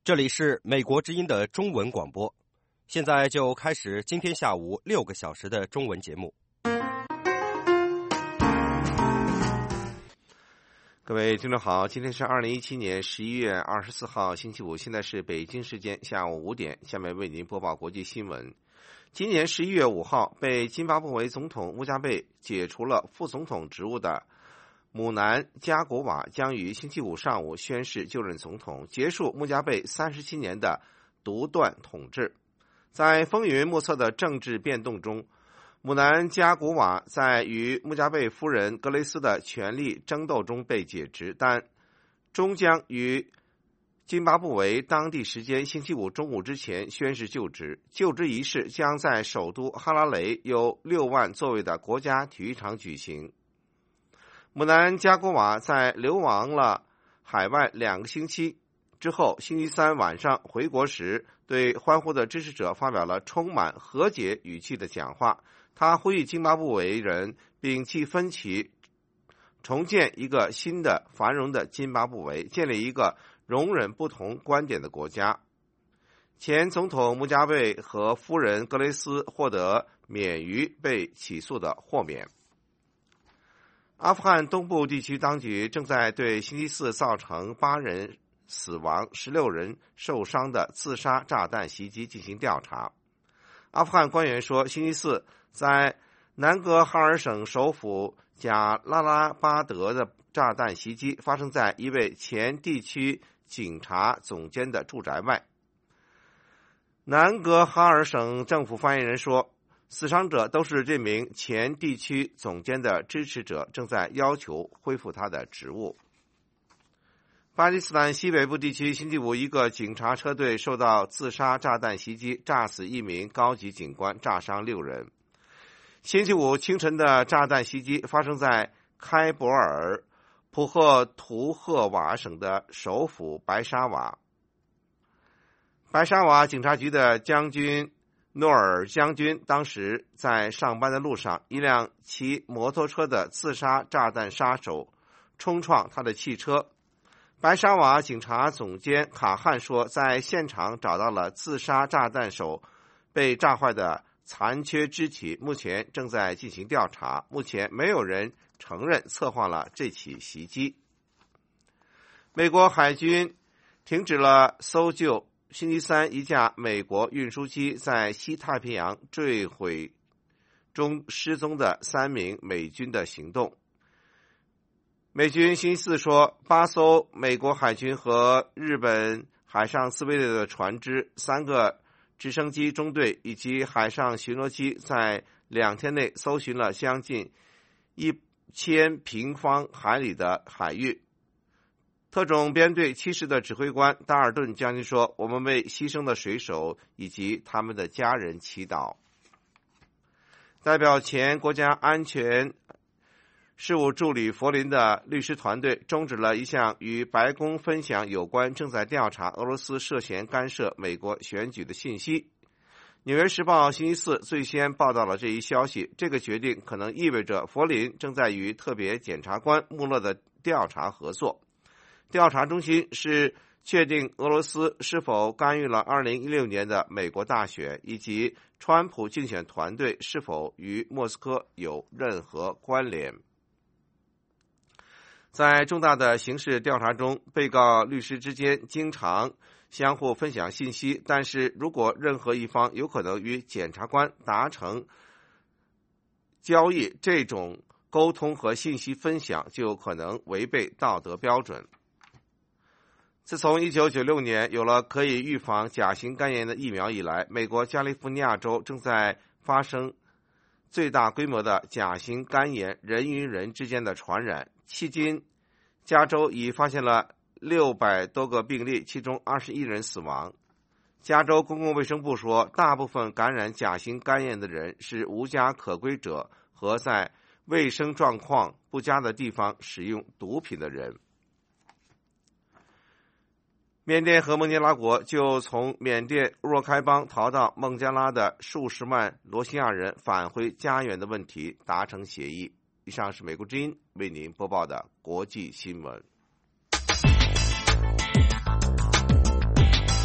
这里是美国之音的中文广播，现在就开始今天下午6个小时的中文节目。 各位听众好，今天是2017年11月24号星期五，现在是北京时间下午5点，下面为您播报国际新闻。今年11月5号，被津巴布韦总统穆加贝解除了副总统职务的姆南加国瓦将于星期五上午宣誓就任总统，结束穆加贝37年的独断统治。在风云莫测的政治变动中，姆南加国瓦在与穆加贝夫人格雷斯的权力争斗中被解职，但终将于津巴布韦当地时间星期五中午之前宣誓就职。就职仪式将在首都哈拉雷有6万座位的国家体育场举行。姆南加国瓦在流亡了海外2个星期之后，星期三晚上回国时，对欢呼的支持者发表了充满和解语气的讲话。他呼吁津巴布韦人摒弃分歧，重建一个新的繁荣的津巴布韦，建立一个容忍不同观点的国家。前总统穆加贝和夫人格雷斯获得免于被起诉的豁免。阿富汗东部地区当局正在对星期四造成8人死亡、16人受伤的自杀炸弹袭击进行调查。阿富汗官员说，星期四在南格哈尔省首府贾拉拉巴德的炸弹袭击发生在一位前地区警察总监的住宅外。南格哈尔省政府发言人说，死伤者都是这名前地区总监的支持者，正在要求恢复他的职务。巴基斯坦西北部地区星期五，一个警察车队受到自杀炸弹袭击，炸死1名高级警官，炸伤6人。星期五清晨的炸弹袭击发生在开伯尔普赫图赫瓦省的首府白沙瓦。白沙瓦警察局的将军诺尔将军当时在上班的路上，一辆骑摩托车的自杀炸弹杀手冲撞他的汽车。白沙瓦警察总监卡汉说，在现场找到了自杀炸弹手被炸坏的残缺肢体，目前正在进行调查，目前没有人承认策划了这起袭击。美国海军停止了搜救星期三一架美国运输机在西太平洋坠毁中失踪的3名美军的行动。美军星期四说，8艘美国海军和日本海上自卫队的船只、3个直升机中队以及海上巡逻机在2天内搜寻了将近1000平方海里的海域。特种编队70的指挥官达尔顿将军说，我们为牺牲的水手以及他们的家人祈祷。代表前国家安全事务助理弗林的律师团队终止了一项与白宫分享有关正在调查俄罗斯涉嫌干涉美国选举的信息。纽约时报星期四最先报道了这一消息，这个决定可能意味着弗林正在与特别检察官穆勒的调查合作。调查中心是确定俄罗斯是否干预了2016年的美国大选，以及川普竞选团队是否与莫斯科有任何关联。在重大的刑事调查中，被告律师之间经常相互分享信息，但是如果任何一方有可能与检察官达成交易，这种沟通和信息分享就可能违背道德标准。自从1996年有了可以预防甲型肝炎的疫苗以来，美国加利福尼亚州正在发生最大规模的甲型肝炎人与人之间的传染。迄今，加州已发现了600多个病例，其中21人死亡。加州公共卫生部说，大部分感染甲型肝炎的人是无家可归者和在卫生状况不佳的地方使用毒品的人。缅甸和孟加拉国就从缅甸若开邦逃到孟加拉的数十万罗兴亚人返回家园的问题达成协议。以上是美国之音为您播报的国际新闻。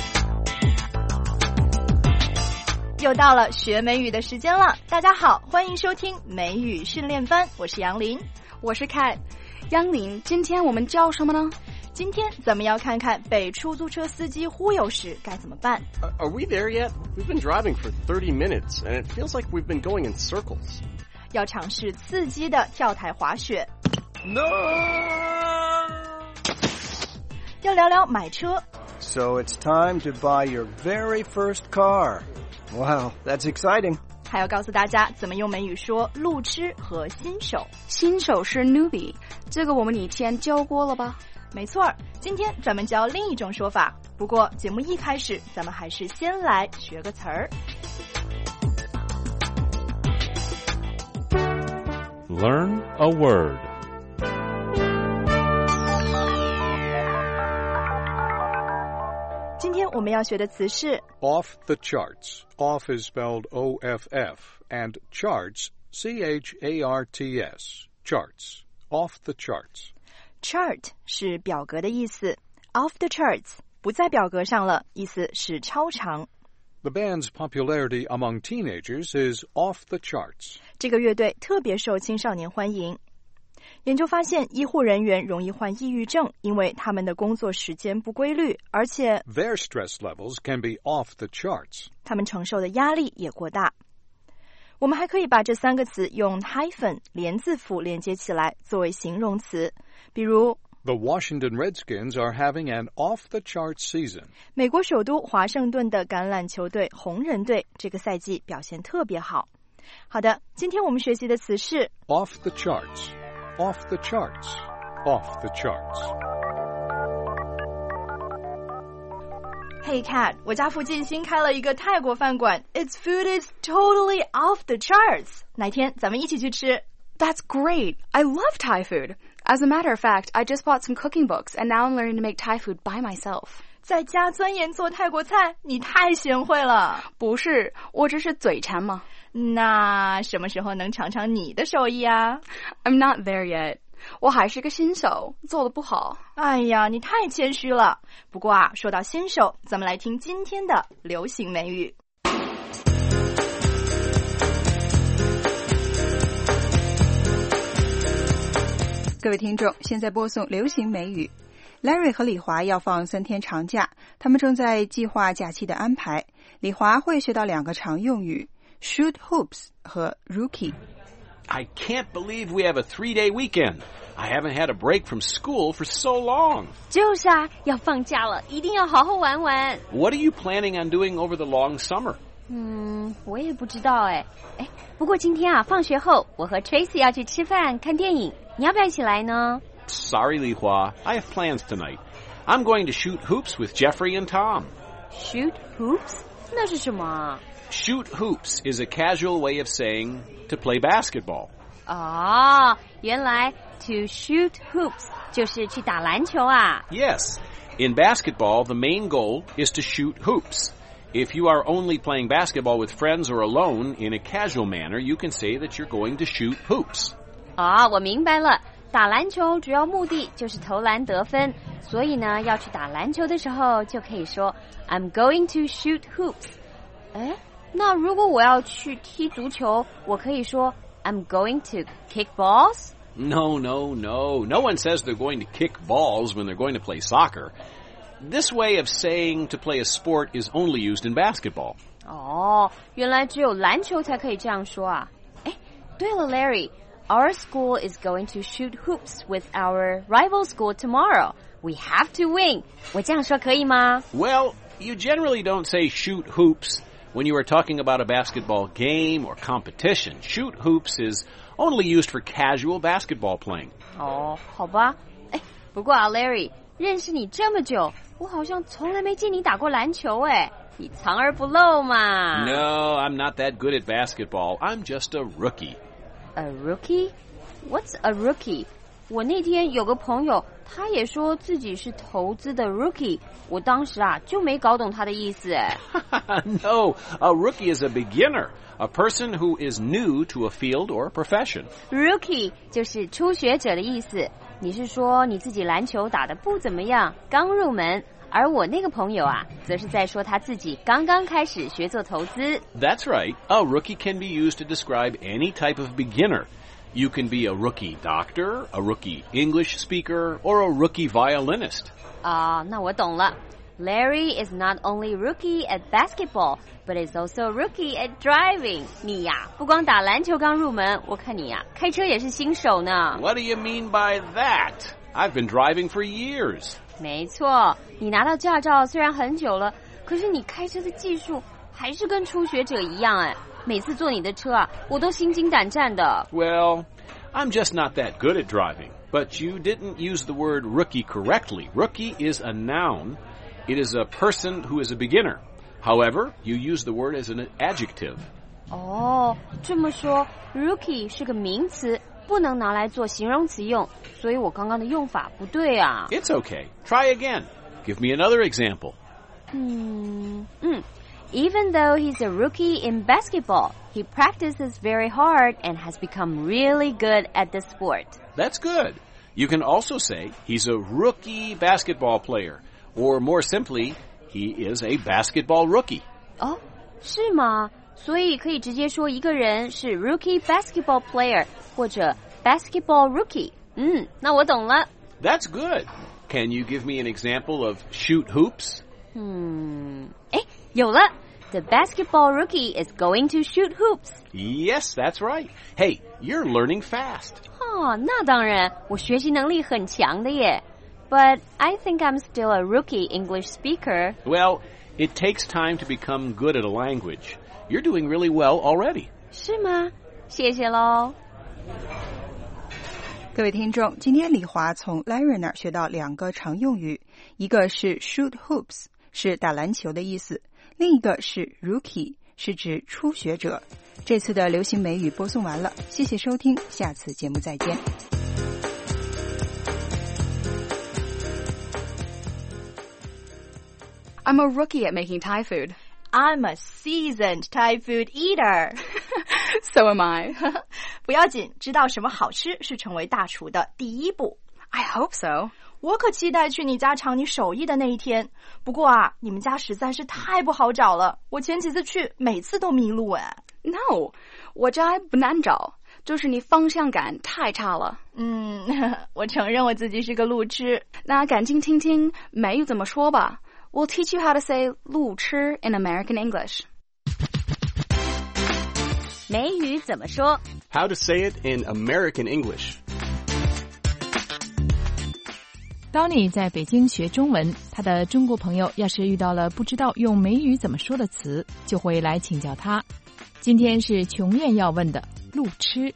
又到了学美语的时间了，大家好，欢迎收听美语训练班，我是杨林， 我是 Kat。杨林，今天我们教什么呢？ 今天咱们要看看被出租车司机忽悠时该怎么办。 Are we there yet? We've been driving for 30 minutes, and it feels like we've been going in circles. 要尝试刺激的跳台滑雪。 No! 要聊聊买车。 So it's time to buy your very first car. Wow, that's exciting. 还要告诉大家怎么用美语说路痴和新手。 新手是 newbie， 这个我们以前教过了吧？ 没错，今天咱们教另一种说法。不过节目一开始，咱们还是先来学个词儿。 Learn a word. 今天我们要学的词是 Off the charts. Off is spelled O-F-F, and charts, C-H-A-R-T-S. Charts. Off the charts. Chart 是表格的意思 ，off the charts 不在表格上了，意思是超常。 The band's popularity among teenagers is off the charts. 这个乐队特别受青少年欢迎。研究发现，医护人员容易患抑郁症，因为他们的工作时间不规律，而且 Their stress levels can be off the charts. 他们承受的压力也过大。我们还可以把这三个词用 hyphen 连字符连接起来，作为形容词。比如 The Washington Redskins are having an off-the-charts season. 美国首都华盛顿的橄榄球队红人队这个赛季表现特别好。好的，今天我们学习的词是 Off the charts. Off the charts. Off the charts. Hey Kat, 我家附近新开了一个泰国饭馆 Its food is totally off the charts. 哪天咱们一起去吃。 That's great. I love Thai food. As a matter of fact, I just bought some cooking books, and now I'm learning to make Thai food by myself. 在家钻研做泰国菜，你太贤惠了。 不是，我只是嘴馋嘛。 那什么时候能尝尝你的手艺啊？ I'm not there yet. 我还是个新手，做得不好。 哎呀，你太谦虚了。不过啊，说到新手，咱们来听今天的流行美语。 各位听众，现在播送流行美语。Larry 和李华要放3天长假，他们正在计划假期的安排。李华会学到2个常用语 shoot hoops 和 rookie。 I can't believe we have a 3-day weekend. I haven't had a break from school for so long. 就是啊，要放假了，一定要好好玩玩。 What are you planning on doing over the long summer? 我也不知道哎，不过今天啊，放学后我和 Tracy 要去吃饭看电影，你要不要一起来呢？ Sorry, Li Hua. I have plans tonight. I'm going to shoot hoops with Jeffrey and Tom. Shoot hoops? 那是什么啊？ Shoot hoops is a casual way of saying to play basketball. 哦，原来 to shoot hoops 就是去打篮球啊。 Yes. In basketball, the main goal is to shoot hoops. If you are only playing basketball with friends or alone, in a casual manner, you can say that you're going to shoot hoops. 哦，我明白了。打篮球主要目的就是投篮得分，所以呢，要去打篮球的时候就可以说 I'm going to shoot hoops. 那如果我要去踢足球，我可以说 I'm going to kick balls? No. No one says they're going to kick balls when they're going to play soccer. This way of saying to play a sport is only used in basketball. 哦，原来只有篮球才可以这样说啊。对了 Larry,Our school is going to shoot hoops with our rival school tomorrow. We have to win. 我这样说可以吗？ Well, you generally don't say shoot hoops when you are talking about a basketball game or competition. Shoot hoops is only used for casual basketball playing. 哦，好吧。不过啊 Larry, 认识你这么久，我好像从来没见你打过篮球你藏而不露嘛。 No, I'm not that good at basketball. I'm just a rookie.A rookie? What's a rookie? 我那天有个朋友，他也说自己是投资的 rookie， 我当时啊就没搞懂他的意思 No, a rookie is a beginner, a person who is new to a field or profession. Rookie 就是初学者的意思。你是说你自己篮球打得不怎么样，刚入门， 而我那个朋友啊，则是在说他自己刚刚开始学做投资。 That's right. A rookie can be used to describe any type of beginner. You can be a rookie doctor, a rookie English speaker, or a rookie violinist. 那我懂了。Larry is not only rookie at basketball, but is also rookie at driving. 你呀，不光打篮球刚入门，我看你呀，开车也是新手呢。 What do you mean by that? I've been driving for years. 没错，你拿到驾照虽然很久了，可是你开车的技术还是跟初学者一样哎。每次坐你的车啊，我都心惊胆战的。 Well, I'm just not that good at driving. But you didn't use the word rookie correctly. Rookie is a noun. It is a person who is a beginner. However, you use the word as an adjective. 这么说 rookie 是个名词，不能拿来做形容词用，所以我刚刚的用法不对啊。 It's okay. Try again. Give me another example. Even though he's a rookie in basketball, he practices very hard and has become really good at the sport. That's good. You can also say he's a rookie basketball player. Or more simply, he is a basketball rookie. 是吗？所以可以直接说一个人是 rookie basketball player 或者 basketball rookie. 那我懂了。 That's good. Can you give me an example of shoot hoops? 有了。The basketball rookie is going to shoot hoops. Yes, that's right. Hey, you're learning fast. 那当然，我学习能力很强的耶。But I think I'm still a rookie English speaker. Well, it takes time to become good at a language. You're doing really well already. 是吗？谢谢咯。 各位听众，今天李华从 Larry 那儿学到2个常用语，一个是 shoot hoops， 是打篮球的意思，另一个是 rookie， 是指初学者。这次的流行美语播送完了，谢谢收听，下次节目再见。 I'm a rookie at making Thai food. I'm a seasoned Thai food eater. So am I. 不要紧，知道什么好吃是成为大厨的第一步。 I hope so. 我可期待去你家尝你手艺的那一天。不过啊，你们家实在是太不好找了，我前几次去，每次都迷路哎。 No, 我家不难找，就是你方向感太差了。 我承认我自己是个路痴。 那赶紧听听美语怎么说吧。We'll teach you how to say 路痴 in American English. 美语怎么说 How to say it in American English. Donnie 在北京学中文，他的中国朋友要是遇到了不知道用美语怎么说的词，就会来请教他。今天是琼燕要问的路痴。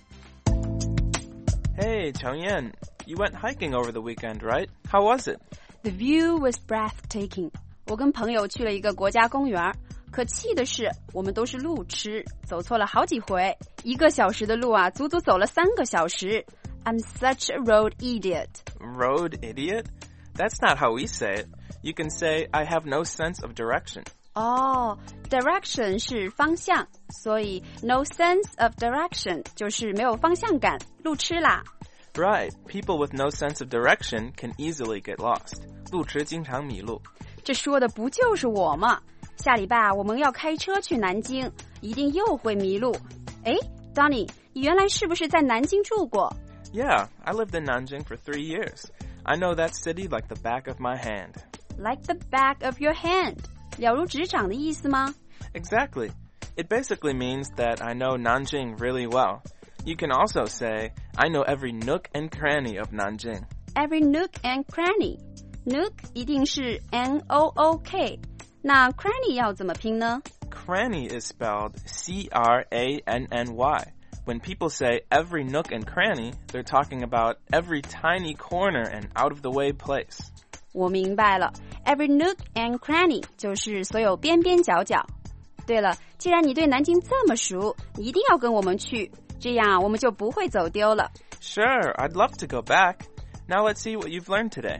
Hey, Changyan, you went hiking over the weekend, right? How was it? The view was breathtaking. 我跟朋友去了一个国家公园，可气的是我们都是路痴，走错了好几回，1个小时的路啊，足足走了3个小时。I'm such a road idiot. Road idiot? That's not how we say it. You can say, I have no sense of direction. Direction 是方向，所以 no sense of direction 就是没有方向感，路痴啦。 Right. People with no sense of direction can easily get lost. 路痴经常迷路。 这说的不就是我吗？下礼拜我们要开车去南京，一定又会迷路。诶 Donnie, 你原来是不是在南京住过？ Yeah, I lived in Nanjing for 3 years. I know that city like the back of my hand. Like the back of your hand. 了如指掌的意思吗？ Exactly. It basically means that I know Nanjing really well. You can also say, I know every nook and cranny of Nanjing. Every nook and cranny. Nook 一定是 N-O-O-K. 那 cranny 要怎么拼呢？ Cranny is spelled C-R-A-N-N-Y. When people say every nook and cranny, they're talking about every tiny corner and out-of-the-way place. 我明白了 Every nook and cranny 就是所有边边角角。对了，既然你对南京这么熟，你一定要跟我们去，这样我们就不会走丢了。 Sure, I'd love to go back. Now let's see what you've learned today.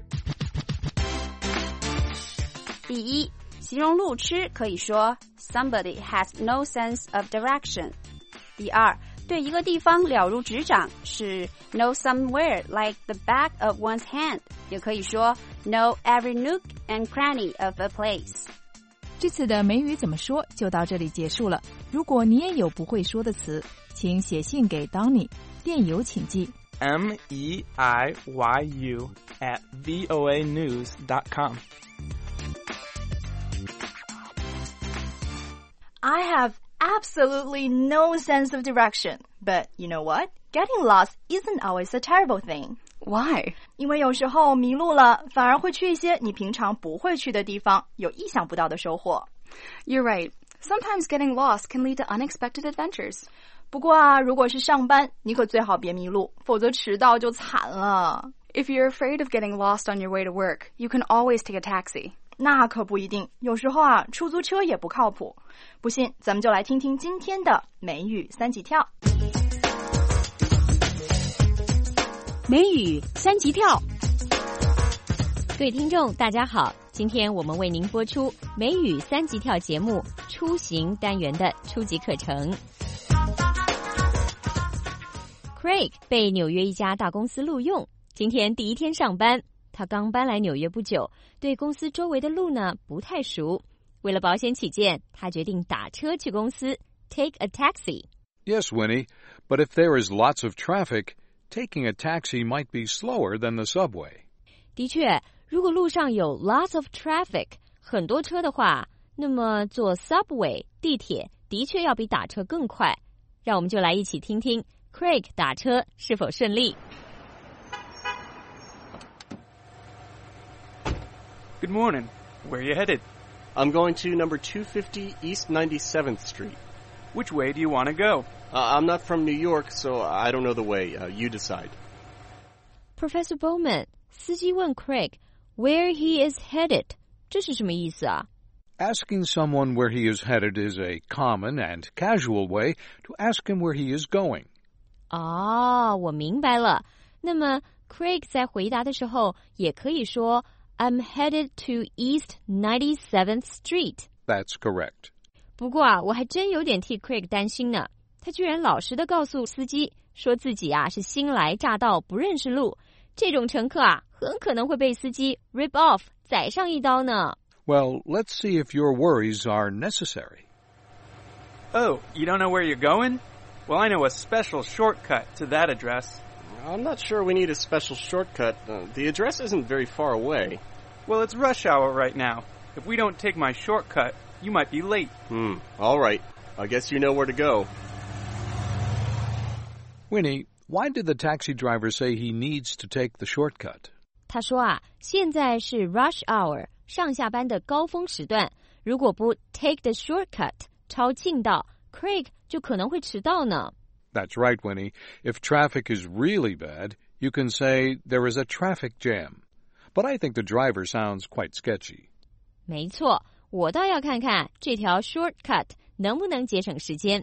第一，形容路痴可以说 Somebody has no sense of direction. 第二， 对一个地方了如指掌是 know somewhere like the back of one's hand， 也可以说 know every nook and cranny of a place。 这次的美语怎么说就到这里结束了。如果你也有不会说的词，请写信给 Donny， 电邮请寄 meiyu@voanews.com。 I have absolutely no sense of direction, but you know what? Getting lost isn't always a terrible thing. Why? 因为有时候迷路了，反而会去一些你平常不会去的地方，有意想不到的收获。 You're right. Sometimes getting lost can lead to unexpected adventures. 不过啊，如果是上班，你可最好别迷路，否则迟到就惨了。 If you're afraid of getting lost on your way to work, you can always take a taxi. 那可不一定，有时候啊，出租车也不靠谱。不信，咱们就来听听今天的美语三级跳。 美语三级跳。 各位听众大家好，今天我们为您播出美语三级跳节目出行单元的初级课程。Craig 被纽约一家大公司录用，今天第一天上班。他刚搬来纽约不久，对公司周围的路呢不太熟。为了保险起见，他决定打车去公司 take a taxi. Yes, Winnie, but if there is lots of traffic, taking a taxi might be slower than the subway. 的确，如果路上有 lots of traffic 很多车的话，那么坐 subway 地铁的确要比打车更快。让我们就来一起听听 Craig 打车是否顺利。 Good morning. Where are you headed? I'm going to number 250 East 97th Street. Which way do you want to go? I'm not from New York, so I don't know the way. You decide. Professor Bowman, 司机问 Craig where he is headed. 这是什么意思啊？ Asking someone where he is headed is a common and casual way to ask him where he is going. 哦，我明白了。那么 Craig 在回答的时候也可以说I'm headed to East 97th Street. That's correct. 不过啊，我还真有点替 Craig 担心呢。他居然老实地告诉司机，说自己啊是新来乍到，不认识路。这种乘客啊，很可能会被司机 rip off 宰上一刀呢。 Well, let's see if your worries are necessary. Oh, you don't know where you're going? Well, I know a special shortcut to that address. I'm not sure we need a special shortcut. The address isn't very far away. Well, it's rush hour right now. If we don't take my shortcut, you might be late. All right. I guess you know where to go. Winnie, why did the taxi driver say he needs to take the shortcut? 他说啊，现在是 rush hour 上下班的高峰时段，如果不 take the shortcut 抄近道 Craig 就可能会迟到呢。 That's right, Winnie. If traffic is really bad, you can say there is a traffic jam. But I think the driver sounds quite sketchy. 没错，我倒要看看这条 shortcut 能不能节省时间。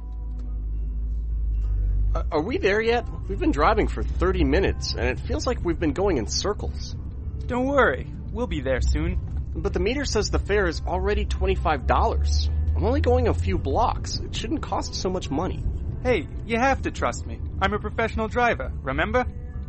Are we there yet? We've been driving for 30 minutes, and it feels like we've been going in circles. Don't worry, we'll be there soon. But the meter says the fare is already $25. I'm only going a few blocks. It shouldn't cost so much money. Hey, you have to trust me. I'm a professional driver, remember?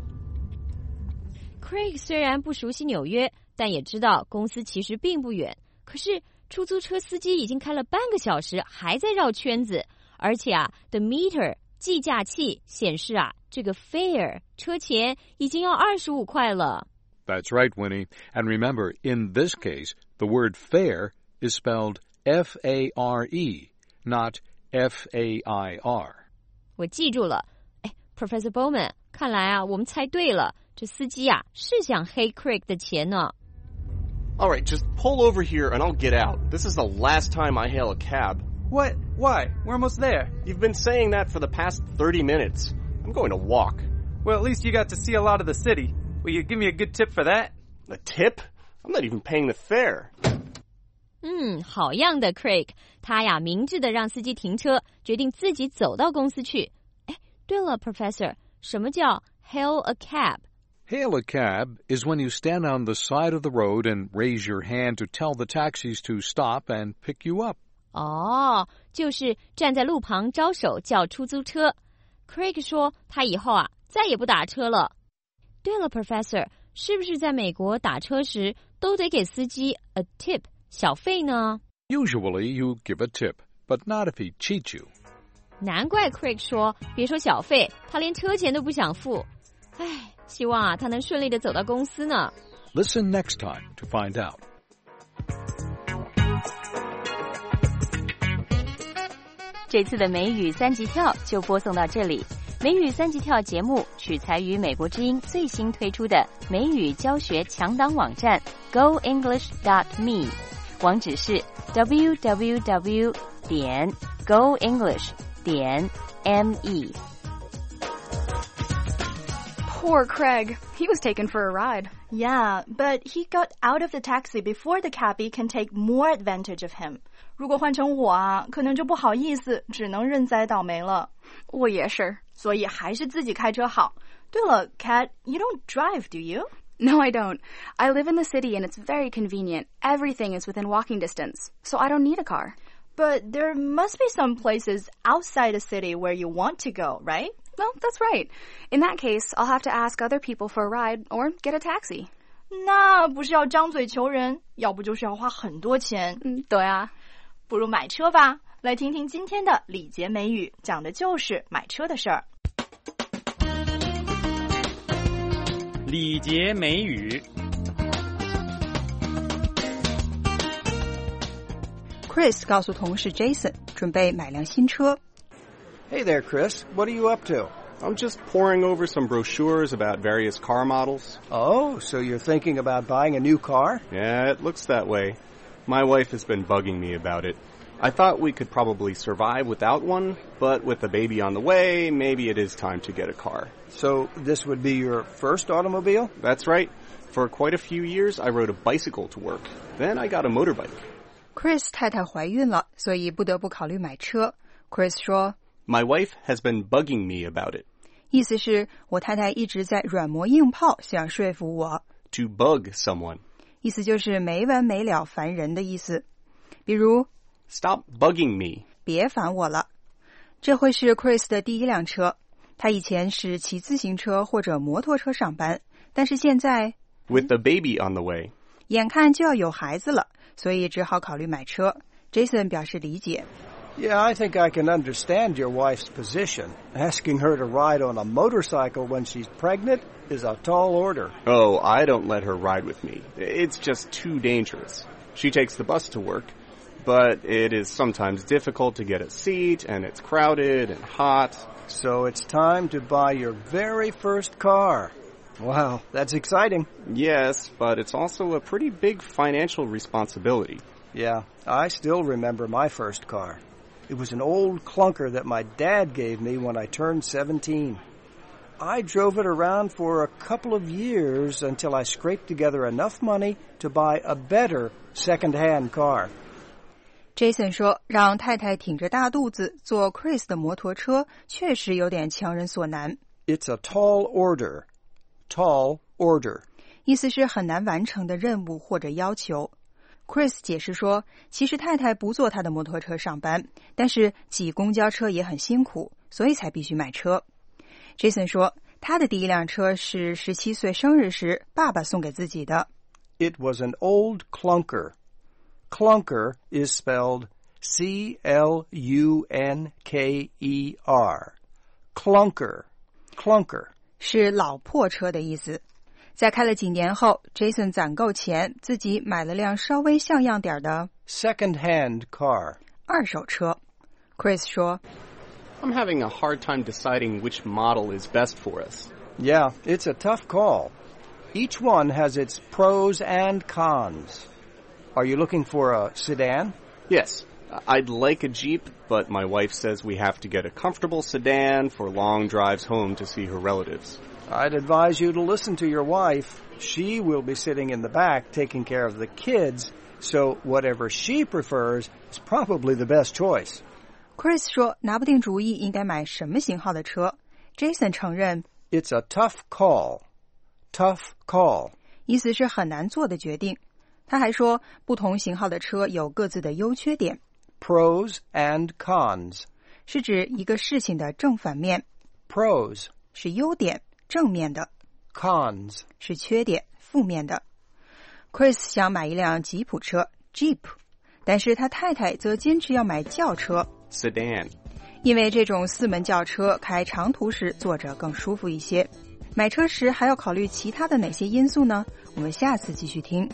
Craig 虽然不熟悉纽约，但也知道公司其实并不远。可是出租车司机已经开了半个小时，还在绕圈子。而且啊 ，the meter 计价器显示啊，这个 fare 车钱已经要25块了。 That's right, Winnie. And remember, in this case, the word fare is spelled F-A-R-E, not F-A-I-R. 我记住了。哎 ，Professor Bowman， 看来啊，我们猜对了。这司机啊，是想黑 Craig 的钱呢。 All right, just pull over here and I'll get out. This is the last time I hail a cab. What? Why? We're almost there. You've been saying that for the past 30 minutes. I'm going to walk. Well, at least you got to see a lot of the city. Will you give me a good tip for that? A tip? I'm not even paying the fare. 好样的 Craig， 他呀明智的让司机停车，决定自己走到公司去。哎，对了 Professor， 什么叫 hail a cab？ Hail a cab is when you stand on the side of the road and raise your hand to tell the taxis to stop and pick you up. 哦，就是站在路旁招手叫出租车。 Craig 说他以后再也不打车了。对了 Professor， 是不是在美国打车时都得给司机 a tip 小费呢？ Usually you give a tip, but not if he cheats you. 难怪 Craig 说别说小费，他连车钱都不想付。唉，希望他能顺利地走到公司呢。 Listen next time to find out. 这次的美语三级跳就播送到这里。美语三级跳节目取材于美国之音最新推出的美语教学强档网站 goenglish.me， 网址是 www.goenglish.me。 Poor Craig. He was taken for a ride. Yeah, but he got out of the taxi before the cabbie can take more advantage of him. 如果换成我可能就不好意思，只能认栽倒霉了。 我也是， 所以还是自己开车好。对了 Kat, you don't drive, do you? No, I don't. I live in the city and it's very convenient. Everything is within walking distance, so I don't need a car. But there must be some places outside a city where you want to go, right? Well, that's right. In that case, I'll have to ask other people for a ride or get a taxi. 那不是要张嘴求人，要不就是要花很多钱。 对啊。 不如买车吧。来听听今天的礼节美语，讲的就是买车的事儿。 礼节美语。 Chris 告诉同事 Jason 准备买辆新车。 Hey there, Chris. What are you up to? I'm just poring over some brochures about various car models. Oh, so you're thinking about buying a new car? Yeah, it looks that way. My wife has been bugging me about it. I thought we could probably survive without one, but with a baby on the way, maybe it is time to get a car. So this would be your first automobile? That's right. For quite a few years, I rode a bicycle to work. Then I got a motorbike. Chris 太太怀孕了，所以不得不考虑买车。Chris 说 My wife has been bugging me about it. 意思是我太太一直在软磨硬泡，想说服我。 To bug someone. 意思就是没完没了烦人的意思。比如 Stop bugging me. 别烦我了。这会是 Chris 的第一辆车。他以前是骑自行车或者摩托车上班，但是现在 With the baby on the way. 眼看就要有孩子了，所以只好考虑买车。Jason 表示理解。 Yeah, I think I can understand your wife's position. Asking her to ride on a motorcycle when she's pregnant is a tall order. Oh, I don't let her ride with me. It's just too dangerous. She takes the bus to work, but it is sometimes difficult to get a seat, and it's crowded and hot. So it's time to buy your very first car. Wow, that's exciting. Yes, but it's also a pretty big financial responsibility. Yeah, I still remember my first car. It was an old clunker that my dad gave me when I turned 17. I drove it around for a couple of years until I scraped together enough money to buy a better second-hand car. Jason 说让太太挺着大肚子坐 Chris 的摩托车确实有点强人所难。 It's a tall order. Tall order. 意思是很难完成的任务或者要求。Chris 解释说，其实太太不坐他的摩托车上班，但是挤公交车也很辛苦，所以才必须买车。Jason 说，他的第一辆车是17岁生日时爸爸送给自己的。 It was an old clunker. Clunker is spelled C-L-U-N-K-E-R. Clunker. Clunker. 是老破车的意思。在开了几年后 Jason 攒够钱，自己买了辆稍微像样点的 second-hand car. 二手车。Chris 说 I'm having a hard time deciding which model is best for us. Yeah, it's a tough call. Each one has its pros and cons. Are you looking for a sedan? Yes. I'd like a Jeep, but my wife says we have to get a comfortable sedan for long drives home to see her relatives. I'd advise you to listen to your wife. She will be sitting in the back taking care of the kids, so whatever she prefers is probably the best choice. Chris 说拿不定主意应该买什么型号的车。Jason 承认 It's a tough call. Tough call. 意思是很难做的决定。他还说不同型号的车有各自的优缺点。 Pros and cons. 是指一个事情的正反面。 Pros 是优点，正面的。 Cons 是缺点，负面的。Chris 想买一辆吉普车 Jeep， 但是他太太则坚持要买轿车 Sedan， 因为这种4门轿车开长途时坐着更舒服一些。买车时还要考虑其他的哪些因素呢？我们下次继续听。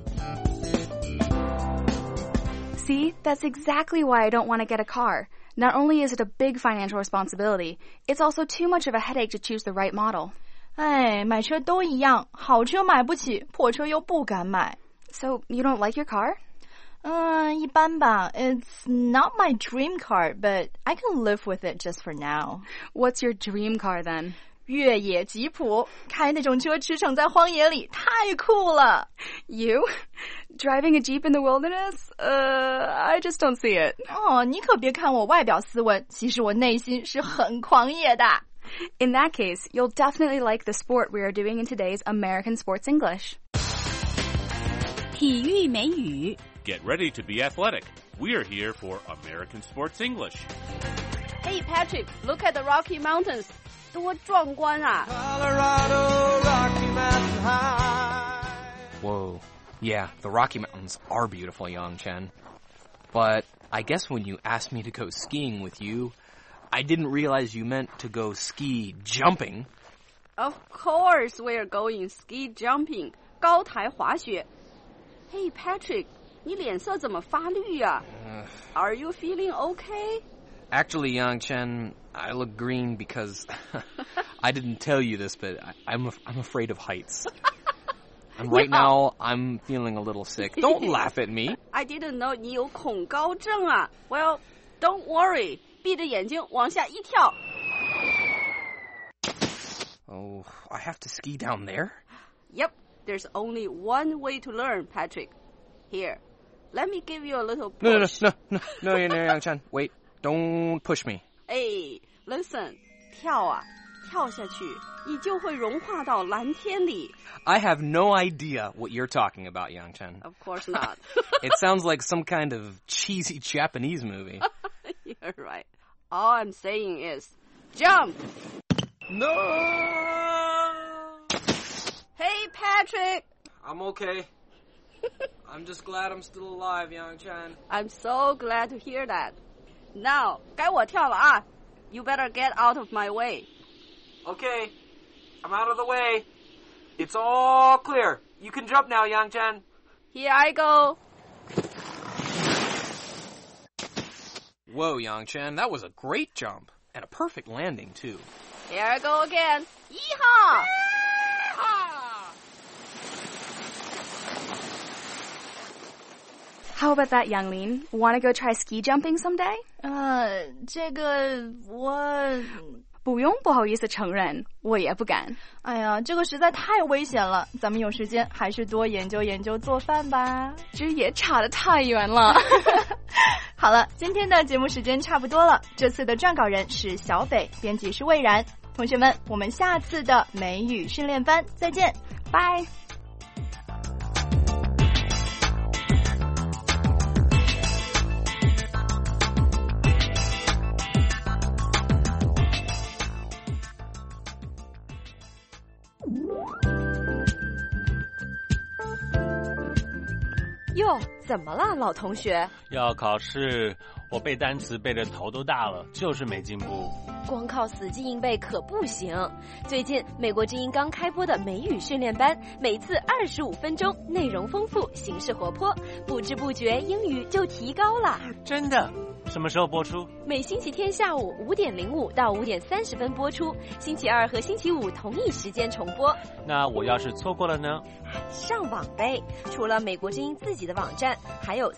See, that's exactly why I don't want to get a car. Not only is it a big financial responsibility, it's also too much of a headache to choose the right model. 哎，买车都一样，好车买不起，破车又不敢买。 So, you don't like your car? 一般吧。It's not my dream car, but I can live with it just for now. What's your dream car then? 越野吉普，开那种车驰骋在荒野里，太酷了。 You? Driving a Jeep in the wilderness? I just don't see it. 你可别看我外表斯文，其实我内心是很狂野的。 In that case, you'll definitely like the sport we are doing in today's American Sports English. 体育美语 Get ready to be athletic. We're here for American Sports English. Hey, Patrick, look at the Rocky Mountains. 多壮观啊 Colorado Rocky Mountain High. Whoa. Yeah, the Rocky Mountains are beautiful, Yang Chen. But I guess when you asked me to go skiing with you, I didn't realize you meant to go ski jumping. Of course we're going ski jumping. 高台滑雪 Hey, Patrick, 你脸色怎么发绿啊 Are you feeling okay? Actually, Yang Chen, I look green because I didn't tell you this, but I'm afraid of heights. And right now, I'm feeling a little sick. Don't laugh at me. I didn't know 你有恐高症啊 Well, don't worry. 闭着眼睛往下一跳 Oh, I have to ski down there? Yep, there's only one way to learn, Patrick. Here, let me give you a little push. No, Yang Chen. Wait, don't push me. Hey, listen, 跳啊跳下去你就会融化到蓝天里 I have no idea what you're talking about, Yang Chen. Of course not. It sounds like some kind of cheesy Japanese movie. You're right. All I'm saying is, jump! No! Hey, Patrick! I'm okay. I'm just glad I'm still alive, Yang Chen. I'm so glad to hear that. Now, 该我跳了啊 You better get out of my way. Okay, I'm out of the way. It's all clear. You can jump now, Yang Chen. Here I go. Whoa, Yang Chen, that was a great jump. And a perfect landing, too. Here I go again. Yeehaw! How about that, Yang Lin? Want to go try ski jumping someday? 这个我不用不好意思承认，我也不敢。 哎呀，这个实在太危险了，咱们有时间还是多研究研究做饭吧。 这也差得太远了。 好了，今天的节目时间差不多了。这次的撰稿人是小北，编辑是魏然。同学们，我们下次的美语训练班再见，拜。 哟，怎么了，老同学？ 要考试，我背单词背得头都大了，就是没进步。 光靠死记硬背可不行。最近美国之音刚开播的美语训练班，每次25分钟，内容丰富，形式活泼，不知不觉英语就提高了。 真的？什么时候播出？ 每星期天下午5点05到5点30分播出，星期二和星期五同一时间重播。 那我要是错过了呢？ 上网呗，除了美国之音自己的网站，还有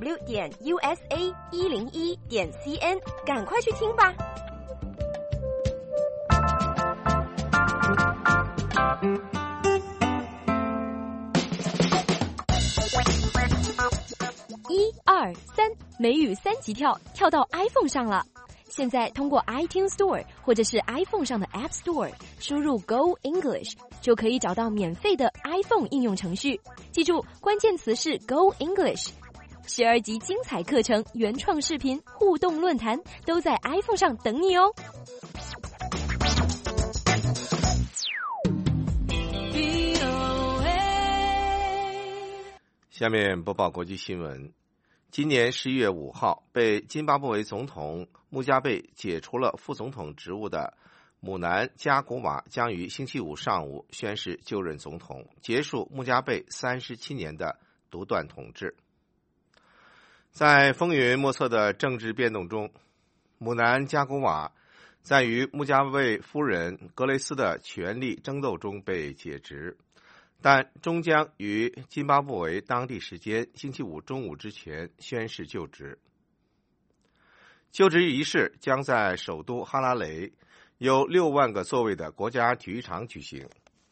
3w.usa101.cn， 赶快去听吧。1、2、3，美语3级跳，跳到 iPhone 上了。现在通过 iTunes Store 或者是 iPhone 上的 App Store 输入 Go English 就可以找到免费的 iPhone 应用程序。记住，关键词是 Go English。12集精彩课程、原创视频、互动论坛都在 iPhone 上等你哦。 下面播报国际新闻。今年11月5号，被津巴布韦总统穆加贝解除了副总统职务的姆南加古瓦将于星期五上午宣誓就任总统，结束穆加贝37年的独断统治。在风云莫测的政治变动中，姆南加古瓦在与穆加贝夫人格雷斯的权力争斗中被解职，但终将于津巴布韦当地时间星期五中午之前宣誓就职。就职仪式将在首都哈拉雷有6万个座位的国家体育场举行。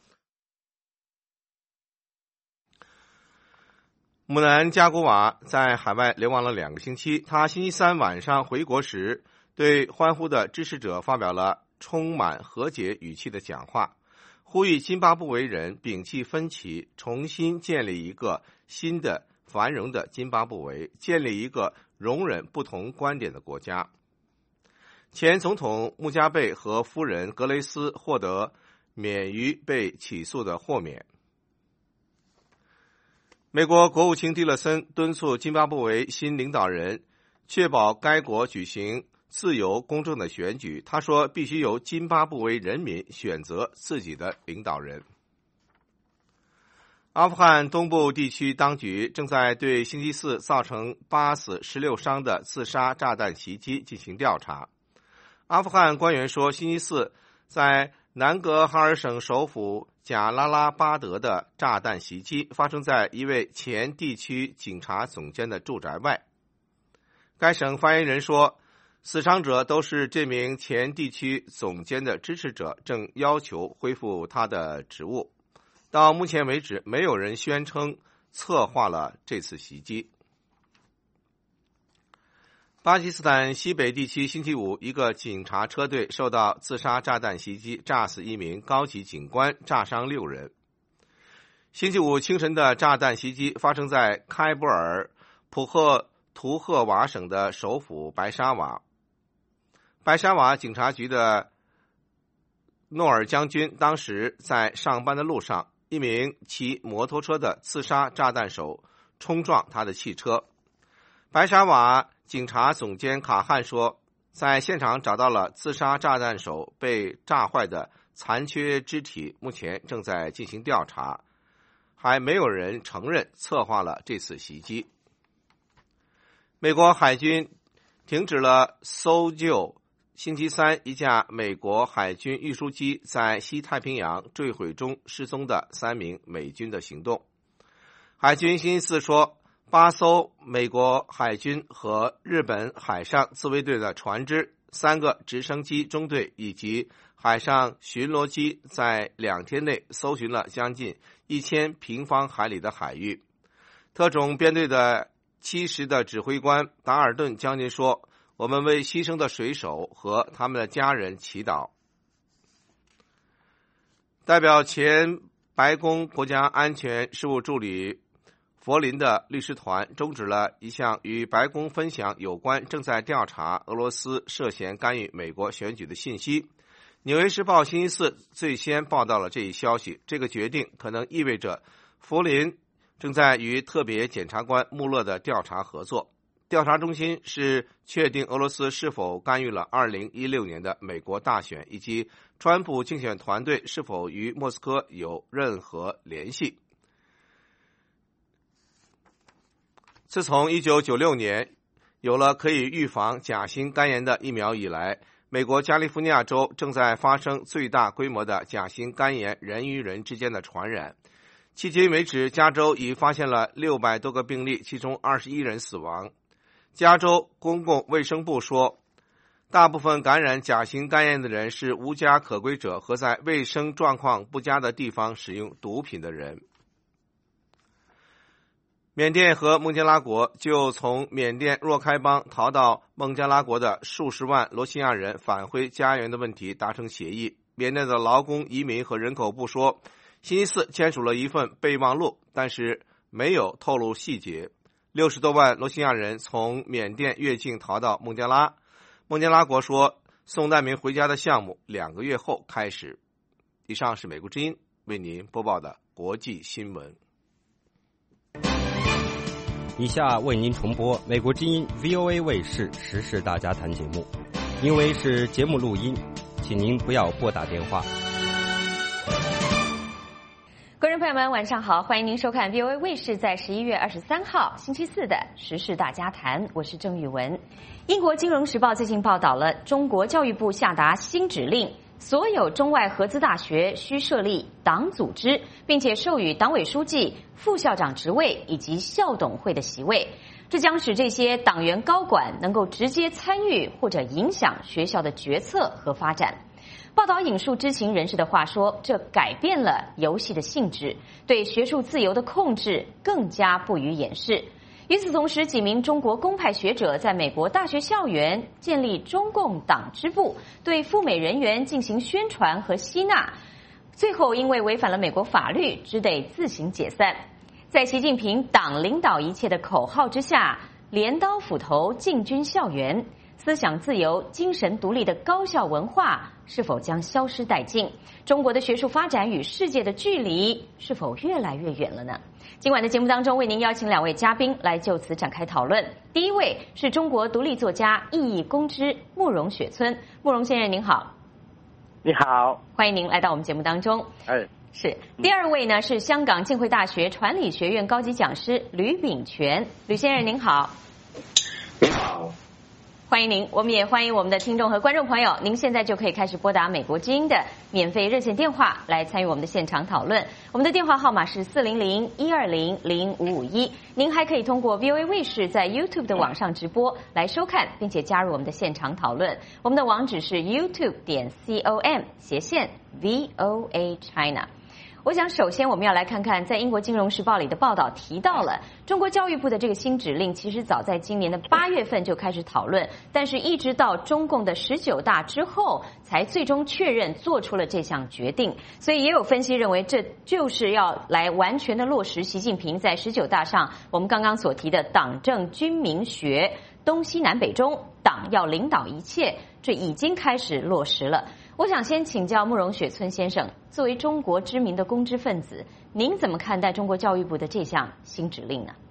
姆南加古瓦在海外流亡了2个星期，他星期三晚上回国时，对欢呼的支持者发表了充满和解语气的讲话，呼吁津巴布韦人摒弃分歧，重新建立一个新的繁荣的津巴布韦，建立一个容忍不同观点的国家。前总统穆加贝和夫人格雷斯获得免于被起诉的豁免。美国国务卿蒂勒森敦促津巴布韦新领导人确保该国举行自由公正的选举，他说必须由津巴布韦人民选择自己的领导人。阿富汗东部地区当局正在对星期四造成8死16伤的自杀炸弹袭击进行调查。阿富汗官员说，星期四在南格哈尔省首府贾拉拉巴德的炸弹袭击发生在一位前地区警察总监的住宅外。该省发言人说，死伤者都是这名前地区总监的支持者，正要求恢复他的职务。到目前为止，没有人宣称策划了这次袭击。巴基斯坦西北地区星期五，一个警察车队受到自杀炸弹袭击，炸死1名高级警官，炸伤6人。星期五清晨的炸弹袭击发生在开布尔普赫图赫瓦省的首府白沙瓦。白沙瓦警察局的诺尔将军当时在上班的路上，一名骑摩托车的自杀炸弹手冲撞他的汽车。白沙瓦警察总监卡汉说，在现场找到了自杀炸弹手被炸坏的残缺肢体，目前正在进行调查，还没有人承认策划了这次袭击。美国海军停止了搜救星期三一架美国海军运输机在西太平洋坠毁中失踪的3名美军的行动。海军星期四说，8艘美国海军和日本海上自卫队的船只、3个直升机中队以及海上巡逻机在2天内搜寻了将近1000平方海里的海域。特种编队的70的指挥官达尔顿将军说，我们为牺牲的水手和他们的家人祈祷。代表前白宫国家安全事务助理佛林的律师团终止了一项与白宫分享有关正在调查俄罗斯涉嫌干预美国选举的信息。纽约时报星期四最先报道了这一消息，这个决定可能意味着佛林正在与特别检察官穆勒的调查合作。调查中心是确定俄罗斯是否干预了2016年的美国大选，以及川普竞选团队是否与莫斯科有任何联系。自从1996年有了可以预防甲型肝炎的疫苗以来，美国加利福尼亚州正在发生最大规模的甲型肝炎人与人之间的传染。迄今为止，加州已发现了600多个病例，其中21人死亡。加州公共卫生部说，大部分感染甲型肝炎的人是无家可归者和在卫生状况不佳的地方使用毒品的人。缅甸和孟加拉国就从缅甸若开邦逃到孟加拉国的数十万罗兴亚人返回家园的问题达成协议。缅甸的劳工、移民和人口部说，星期四签署了一份备忘录，但是没有透露细节。60多万罗兴亚人从缅甸越境逃到孟加拉。孟加拉国说，送难民回家的项目2个月后开始。以上是美国之音为您播报的国际新闻。 以下为您重播美国之音 VOA 卫视时事大家谈节目，因为是节目录音，请您不要拨打电话。 观众朋友们，晚上好，欢迎您收看 VOA 卫视在11月23号星期四的时事大家谈，我是郑玉文。英国金融时报最近报道了中国教育部下达新指令，所有中外合资大学需设立党组织，并且授予党委书记、副校长职位以及校董会的席位。这将使这些党员高管能够直接参与或者影响学校的决策和发展。报道引述知情人士的话说，这改变了游戏的性质，对学术自由的控制更加不予掩饰。与此同时，几名中国公派学者在美国大学校园建立中共党支部，对赴美人员进行宣传和吸纳，最后因为违反了美国法律，只得自行解散。在习近平党领导一切的口号之下，镰刀斧头进军校园，思想自由、精神独立的高校文化是否将消失殆尽？中国的学术发展与世界的距离是否越来越远了呢？今晚的节目当中，为您邀请2位嘉宾来就此展开讨论。第一位是中国独立作家、意义公知慕容雪村，慕容先生您好。 你好， 欢迎您来到我们节目当中。是。第二位呢是香港浸会大学传理学院高级讲师吕秉权，吕先生您好。 你好。 欢迎您，我们也欢迎我们的听众和观众朋友，您现在就可以开始拨打美国之音的免费热线电话来参与我们的现场讨论。我们的电话号码是400-120-0551，您还可以通过 VOA 卫视在 YouTube 的网上直播来收看，并且加入我们的现场讨论。我们的网址是 youtube.com/VOA China。我想首先我们要来看看在英国金融时报里的报道提到了中国教育部的这个新指令，其实早在今年的8月份就开始讨论，但是一直到中共的19大之后才最终确认做出了这项决定。所以也有分析认为这就是要来完全的落实习近平在19大上我们刚刚所提的党政军民学东西南北中，党要领导一切，这已经开始落实了。我想先请教慕容雪村先生，作为中国知名的公知分子，您怎么看待中国教育部的这项新指令呢？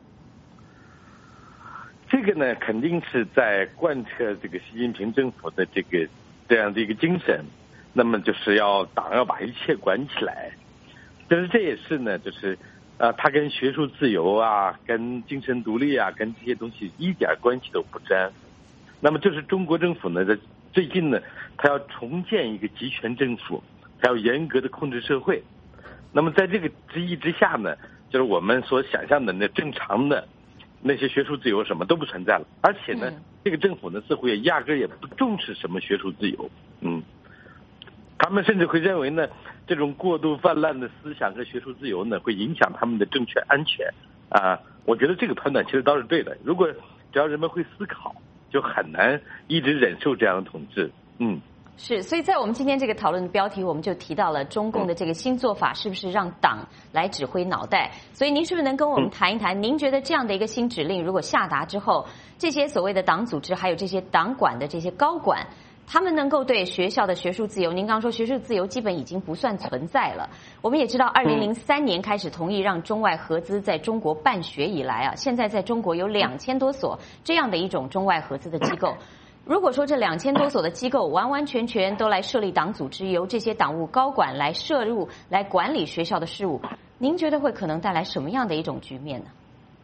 这个呢，肯定是在贯彻这个习近平政府的这样的一个精神，那么就是党要把一切管起来。但是这也是呢，就是它跟学术自由啊、跟精神独立啊、跟这些东西一点关系都不沾。那么这是中国政府呢，在最近呢，他要重建一个集权政府，他要严格的控制社会。那么在这个之一之下呢，就是我们所想象的那正常的那些学术自由什么都不存在了。而且呢，这个政府呢似乎也压根也不重视什么学术自由。他们甚至会认为呢，这种过度泛滥的思想和学术自由呢，会影响他们的政权安全。我觉得这个判断其实倒是对的。如果只要人们会思考，就很难一直忍受这样的统治。 是，所以在我们今天这个讨论的标题，我们就提到了中共的这个新做法是不是让党来指挥脑袋？所以您是不是能跟我们谈一谈，您觉得这样的一个新指令如果下达之后，这些所谓的党组织还有这些党管的这些高管，他们能够对学校的学术自由，您刚说学术自由基本已经不算存在了。我们也知道2003年开始同意让中外合资在中国办学以来现在在中国有2000多所这样的一种中外合资的机构。如果说这2000多所的机构完完全全都来设立党组织，由这些党务高管来摄入来管理学校的事务，您觉得会可能带来什么样的一种局面呢？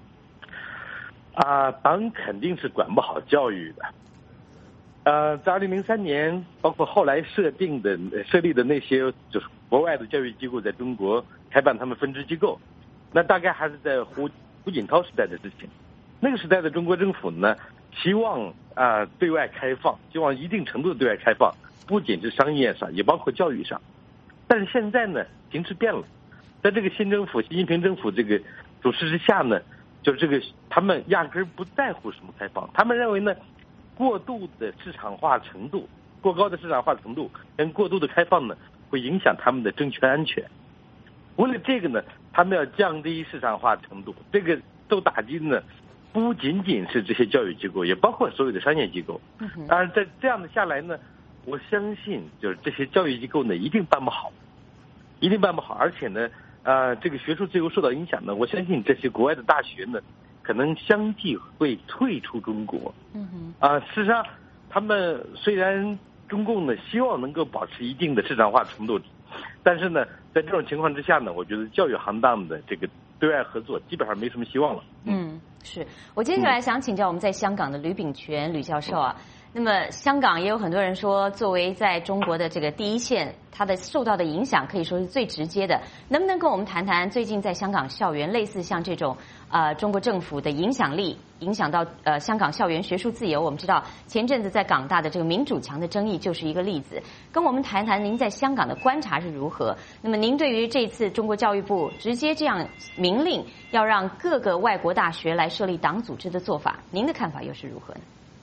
党肯定是管不好教育的。在2003年，包括后来设立的那些就是国外的教育机构在中国开办他们分支机构，那大概还是在胡锦涛时代的事情。那个时代的中国政府呢，希望对外开放，希望一定程度的对外开放，不仅是商业上，也包括教育上。但是现在呢，形势变了，在这个新政府习近平政府这个主持之下呢，就是他们压根不在乎什么开放，他们认为呢，过度的市场化程度、过高的市场化程度跟过度的开放呢，会影响他们的政权安全。为了这个呢，他们要降低市场化程度。这个受打击呢，不仅仅是这些教育机构，也包括所有的商业机构。当然，在这样的下来呢，我相信就是这些教育机构呢，一定办不好，而且呢，这个学术自由受到影响呢，我相信这些国外的大学呢， 可能相继会退出中国。事实上，他们虽然中共呢希望能够保持一定的市场化程度，但是呢，在这种情况之下呢，我觉得教育行当的这个对外合作基本上没什么希望了。 是我接下来想请教我们在香港的吕秉权吕教授啊。那么香港也有很多人说，作为在中国的这个第一线，它的受到的影响可以说是最直接的。能不能跟我们谈谈最近在香港校园类似像这种中国政府的影响力，影响到香港校园学术自由？我们知道前阵子在港大的这个民主墙的争议就是一个例子。跟我们谈谈您在香港的观察是如何？那么您对于这次中国教育部直接这样明令要让各个外国大学来设立党组织的做法，您的看法又是如何呢？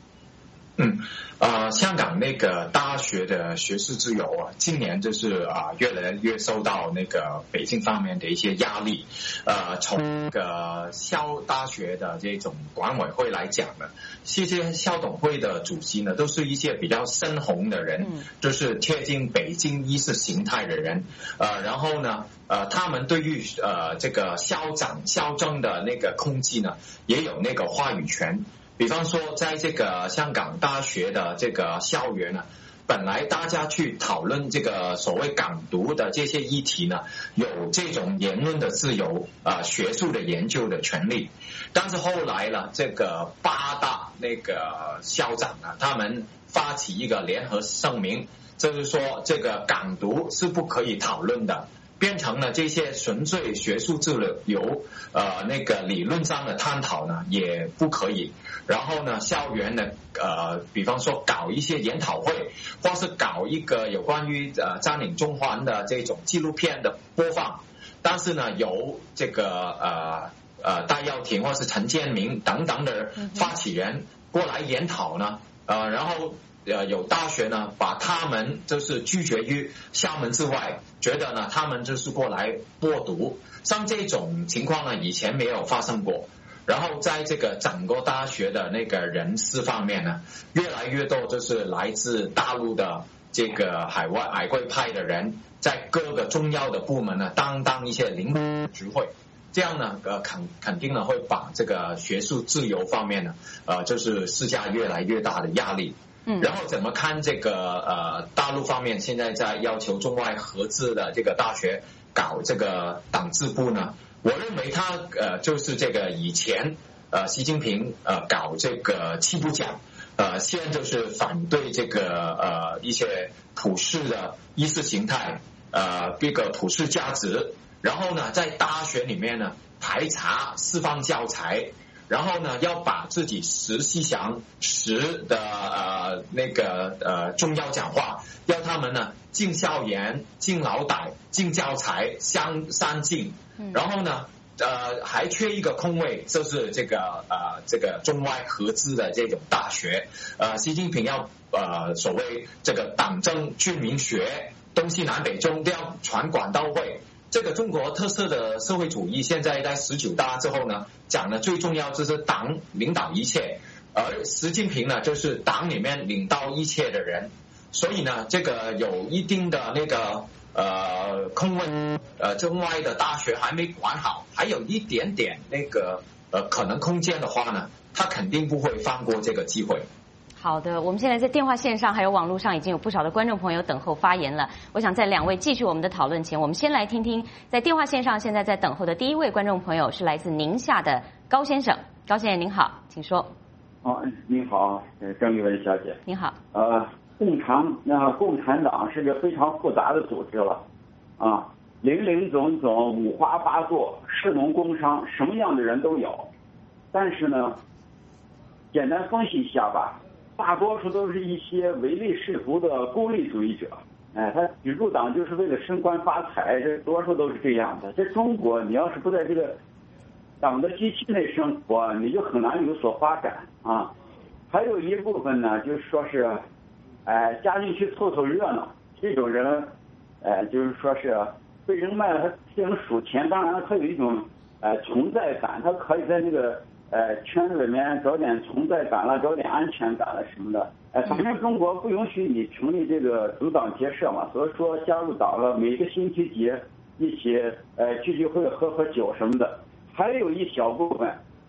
香港那个大学的学术自由啊，今年就是越来越受到那个北京方面的一些压力。从那个大学的这种管委会来讲呢，这些校董会的主席呢，都是一些比较深红的人，就是贴近北京意识形态的人。然后呢，他们对于这个校政的那个控制呢，也有那个话语权。比方说，在这个香港大学的这个校园呢，本来大家去讨论这个所谓港独的这些议题呢，有这种言论的自由，学术的研究的权利。但是后来呢，这个8大那个校长啊，他们发起一个联合声明，就是说这个港独是不可以讨论的。变成了这些纯粹学术自由，那个理论上的探讨呢也不可以。然后呢，校园呢，比方说搞一些研讨会，或是搞一个有关于占领中环的这种纪录片的播放，但是呢，由这个戴耀廷或是陈建明等等的发起人过来研讨呢，然后。有大学呢，把他们就是拒绝于校门之外，觉得呢他们就是过来播读，像这种情况呢以前没有发生过。然后在这个整个大学的那个人事方面呢，越来越多就是来自大陆的这个海归派的人，在各个重要的部门呢当一些领导职位。这样呢，肯定呢会把这个学术自由方面呢，就是施加越来越大的压力。然后怎么看这个大陆方面现在在要求中外合资的这个大学搞这个党支部呢？我认为他就是这个以前习近平搞这个七不讲，现在就是反对这个一些普世的意识形态，这个普世价值，然后呢在大学里面呢排查释放教材。然后呢，要把自己实思想实的那个重要讲话，要他们呢进校园、进脑袋、进教材三进。然后呢，还缺一个空位，就是这个中外合资的这种大学。习近平要所谓这个党政军民学东西南北中都要全管到位。这个中国特色的社会主义现在在19大之后呢，讲的最重要就是党领导一切，而习近平呢就是党里面领导一切的人，所以呢这个有一定的那个空位，中外的大学还没管好，还有一点点那个可能空间的话呢，他肯定不会放过这个机会。 好的，我们现在在电话线上还有网络上已经有不少的观众朋友等候发言了。我想在两位继续我们的讨论前，我们先来听听在电话线上现在在等候的第一位观众朋友是来自宁夏的高先生。高先生您好，请说。 您好，郑玉文小姐。 您好。 共产党是个非常复杂的组织了，林林总总，五花八作，士农工商，什么样的人都有。但是呢，简单分析一下吧。大多数都是一些唯利是图的功利主义者，他入党就是为了升官发财，这多数都是这样的。在中国，你要是不在这个党的机器内生活，你就很难有所发展啊。还有一部分呢，就是说是，加进去凑凑热闹，这种人，就是说是被人脉了，他这种数钱，当然他有一种存在感，他可以在那个。圈子里面找点存在感了，找点安全感了什么的。反正中国不允许你成立这个组党结社嘛，所以说加入党了，每个星期几一起聚聚会、喝喝酒什么的。还有一小部分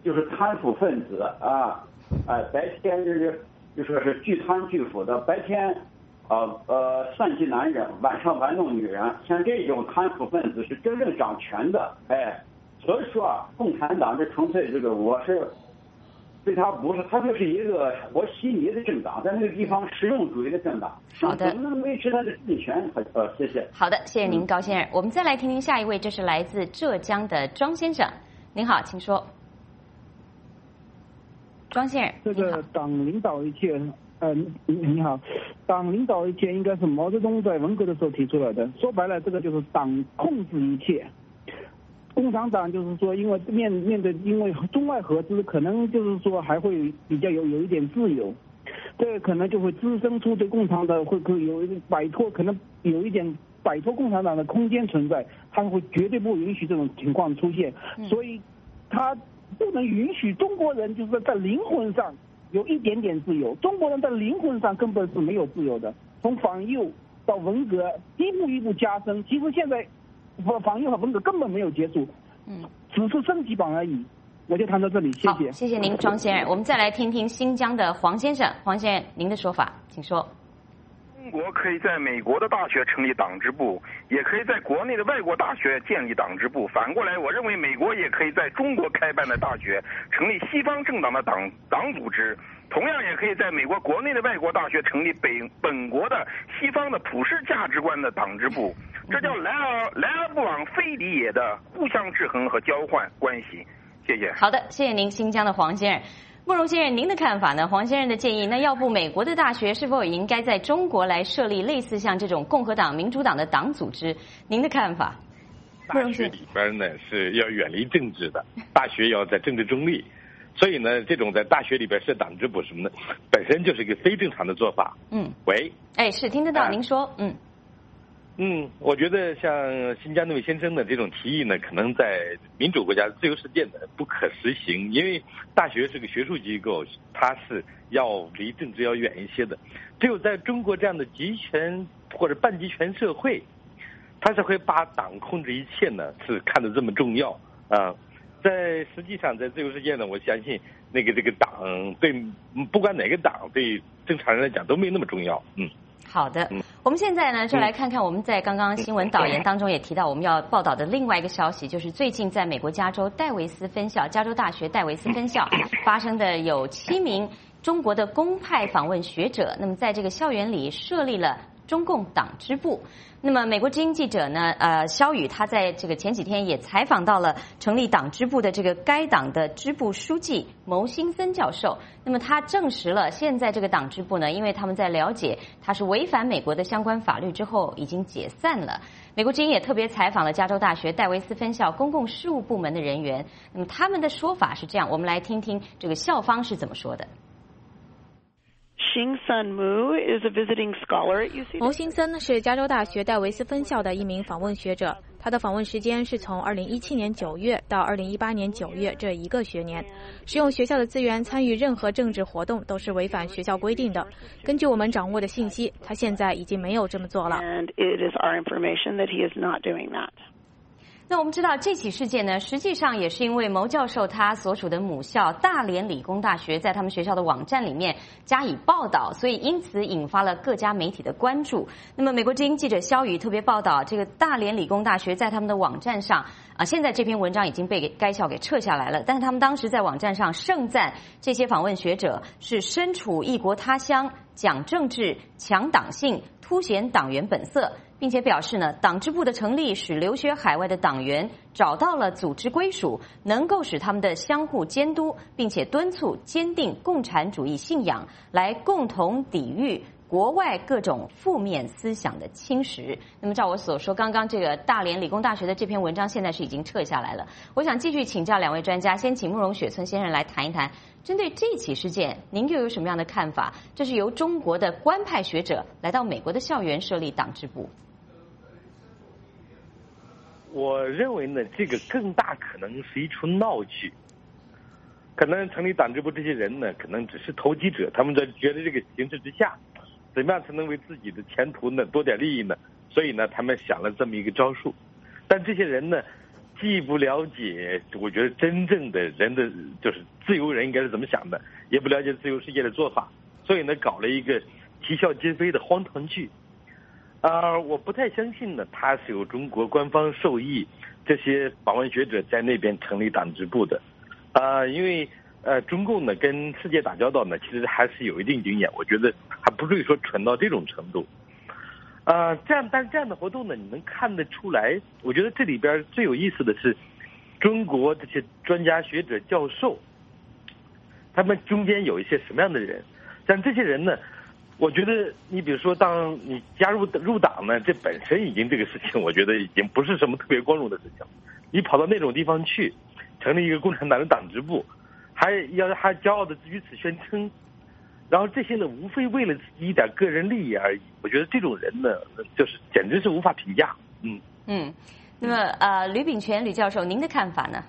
就是贪腐分子啊，白天就说是巨贪巨腐的，白天算计男人，晚上玩弄女人，像这种贪腐分子是真正掌权的，所以说共产党这纯粹这个我是对他不是，他就是一个活稀泥的政党，在那个地方实用主义的政党， 好的， 怎么能维持他的政权？谢谢。 好的，谢谢您，高先生。我们再来听听下一位，这是来自浙江的庄先生。您好，请说。庄先生， 这个党领导一切，你好，党领导一切应该是毛泽东在文革的时候提出来的。说白了，这个就是党控制一切。共产党就是说，因为面对因为中外合资，可能就是说还会比较有一点自由，这可能就会滋生出对共产党会有一摆脱，可能有一点摆脱共产党的空间存在，他们会绝对不允许这种情况出现，所以他不能允许中国人就是在灵魂上有一点点自由，中国人在灵魂上根本是没有自由的，从反右到文革一步一步加深，其实现在反右和文革根本没有结束，只是升级版而已。我就谈到这里，谢谢。 谢谢您，庄先生。我们再来听听新疆的黄先生。黄先生，您的说法，请说。 中国可以在美国的大学成立党支部，也可以在国内的外国大学建立党支部。反过来，我认为美国也可以在中国开办的大学成立西方政党的党组织，同样也可以在美国国内的外国大学成立本国的西方的普世价值观的党支部。这叫来而不往非礼也的互相制衡和交换关系。谢谢。 好的，谢谢您，新疆的黄先生。慕容先生，您的看法呢？黄先生的建议，那要不美国的大学是否也应该在中国来设立类似像这种共和党、民主党的党组织？您的看法？ 大学里边呢是要远离政治的，大学要在政治中立，所以呢，这种在大学里边设党支部什么的，本身就是一个非正常的做法。喂， 是听得到，您说， 我觉得像新疆那位先生的这种提议呢，可能在民主国家、自由世界呢不可实行，因为大学是个学术机构，它是要离政治要远一些的。只有在中国这样的集权或者半集权社会，它是会把党控制一切呢，是看得这么重要啊。在实际上，在自由世界呢，我相信这个党对不管哪个党对正常人来讲都没那么重要。 好的，我们现在呢就来看看我们在刚刚新闻导言当中也提到我们要报道的另外一个消息，就是最近在美国加州戴维斯分校，加州大学戴维斯分校发生的有7名中国的公派访问学者，那么在这个校园里设立了中共党支部。那么美国之音记者呢肖宇他在这个前几天也采访到了成立党支部的这个该党的支部书记牟兴森教授，那么他证实了现在这个党支部呢，因为他们在了解他是违反美国的相关法律之后已经解散了。美国之音也特别采访了加州大学戴维斯分校公共事务部门的人员，那么他们的说法是这样，我们来听听这个校方是怎么说的。 牟兴森是加州大学戴维斯分校的一名访问学者，他的访问时间是从2017年9月到2018年9月这1个学年。使用学校的资源参与任何政治活动都是违反学校规定的。根据我们掌握的信息，他现在已经没有这么做了。 那我们知道这起事件呢，实际上也是因为牟教授他所属的母校大连理工大学在他们学校的网站里面加以报道，所以因此引发了各家媒体的关注。那么美国之音记者肖宇特别报道，这个大连理工大学在他们的网站上现在这篇文章已经被该校给撤下来了，但是他们当时在网站上盛赞这些访问学者是身处异国他乡，讲政治，强党性，凸显党员本色，并且表示呢，党支部的成立使留学海外的党员找到了组织归属，能够使他们的相互监督，并且敦促坚定共产主义信仰，来共同抵御国外各种负面思想的侵蚀。那么照我所说，刚刚这个大连理工大学的这篇文章现在是已经撤下来了。我想继续请教两位专家，先请慕容雪村先生来谈一谈，针对这起事件，您又有什么样的看法？这是由中国的官派学者来到美国的校园设立党支部。 我认为呢，这个更大可能是一出闹剧。可能成立党支部这些人呢，可能只是投机者，他们在觉得这个形势之下，怎么样才能为自己的前途呢多点利益呢？所以呢，他们想了这么一个招数。但这些人呢， 既不了解，我觉得真正的人的就是自由人应该是怎么想的，也不了解自由世界的做法，所以呢，搞了一个啼笑皆非的荒唐剧。我不太相信呢，他是有中国官方授意这些访问学者在那边成立党支部的。因为中共呢跟世界打交道呢，其实还是有一定经验，我觉得还不至于说蠢到这种程度。但是这样的活动呢，你能看得出来，我觉得这里边最有意思的是，中国这些专家学者教授，他们中间有一些什么样的人？像这些人呢，我觉得你比如说，当你入党呢，这本身已经这个事情，我觉得已经不是什么特别光荣的事情。你跑到那种地方去，成立一个共产党的党支部，还骄傲的于此宣称。然后这些呢，无非为了自己一点个人利益而已。我觉得这种人呢，就是简直是无法评价。 那么吕秉权吕教授，您的看法呢？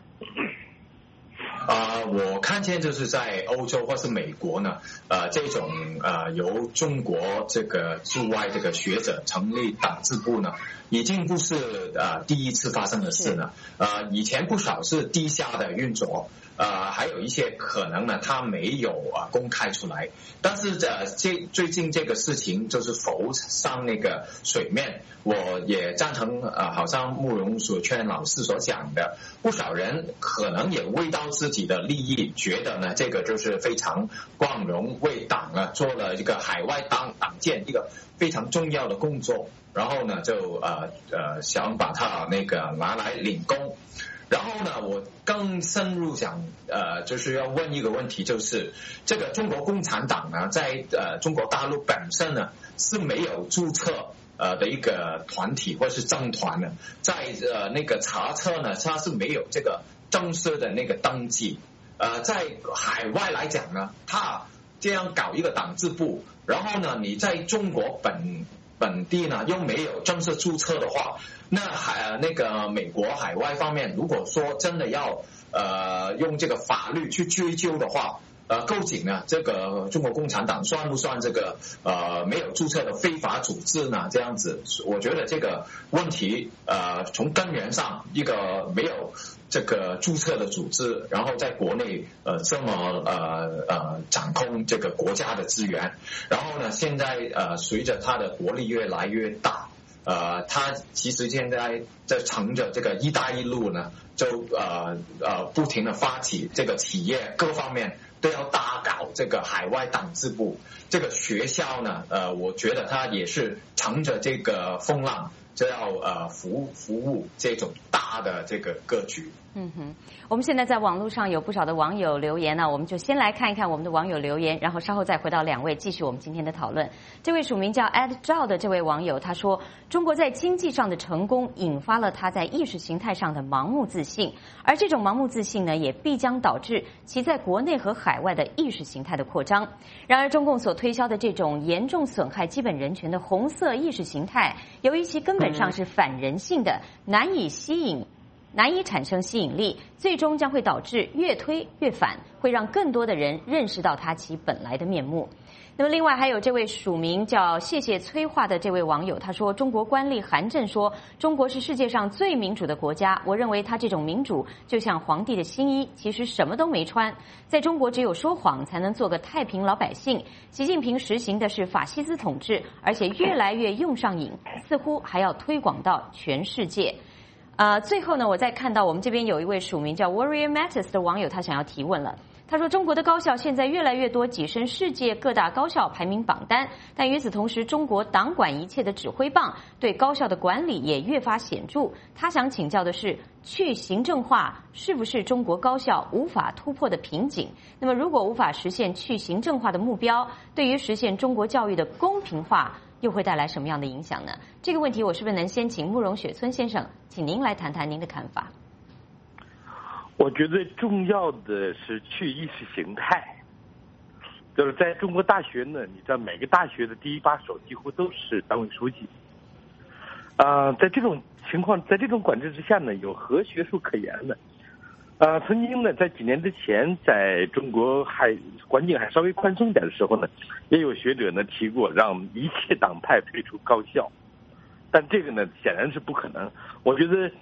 我看见就是在欧洲或是美国呢，这种由中国这个驻外这个学者成立党支部呢，已经不是第一次发生的事了。以前不少是地下的运作。还有一些可能呢，他没有公开出来，但是最近这个事情就是浮上那个水面，我也赞成好像慕容所劝老师所讲的，不少人可能也为到自己的利益，觉得呢这个就是非常光荣，为党做了一个海外党建一个非常重要的工作，然后呢就想把它那个拿来领功。然后呢，我更深入想就是要问一个问题，就是这个中国共产党呢，在中国大陆本身呢是没有注册的一个团体或是政团的，在那个查册呢，它是没有这个正式的那个登记。在海外来讲呢，他这样搞一个党支部，然后呢，你在中国本地呢又没有正式注册的话，那那个美国海外方面，如果说真的要用这个法律去追究的话，究竟呢这个中国共产党算不算这个没有注册的非法组织呢？这样子，我觉得这个问题从根源上，一个没有这个注册的组织，然后在国内这么掌控这个国家的资源，然后呢现在随着它的国力越来越大，它其实现在在乘着这个一带一路呢，就不停的发起这个企业各方面都要大搞这个海外党支部。这个学校呢，我觉得它也是乘着这个风浪，就要服务这种大的这个格局。 我们现在在网络上有不少的网友留言呢，我们就先来看一看我们的网友留言，然后稍后再回到两位继续我们今天的讨论。这位署名叫 Ed Zhao 的这位网友他说，中国在经济上的成功引发了他在意识形态上的盲目自信，而这种盲目自信呢，也必将导致其在国内和海外的意识形态的扩张。然而中共所推销的这种严重损害基本人权的红色意识形态，由于其根本上是反人性的，难以产生吸引力，最终将会导致越推越反，会让更多的人认识到它其本来的面目。那么另外还有这位署名叫谢谢催化的这位网友，他说中国官吏韩正说中国是世界上最民主的国家，我认为他这种民主就像皇帝的新衣，其实什么都没穿。在中国只有说谎才能做个太平老百姓，习近平实行的是法西斯统治，而且越来越用上瘾，似乎还要推广到全世界。最后呢，我再看到我们这边有一位署名叫 Warrior Mattis 的网友，他想要提问了。他说中国的高校现在越来越多跻身世界各大高校排名榜单，但与此同时，中国党管一切的指挥棒对高校的管理也越发显著。他想请教的是，去行政化是不是中国高校无法突破的瓶颈？那么如果无法实现去行政化的目标，对于实现中国教育的公平化又会带来什么样的影响呢？这个问题我是不是能先请慕容雪村先生，请您来谈谈您的看法？ 我觉得重要的是去意识形态，就是在中国大学呢，你知道每个大学的第一把手几乎都是党委书记。在这种情况，在这种管制之下呢，有何学术可言呢？曾经呢，在几年之前，在中国环境还稍微宽松点的时候呢，也有学者呢提过让一切党派退出高校，但这个呢显然是不可能。我觉得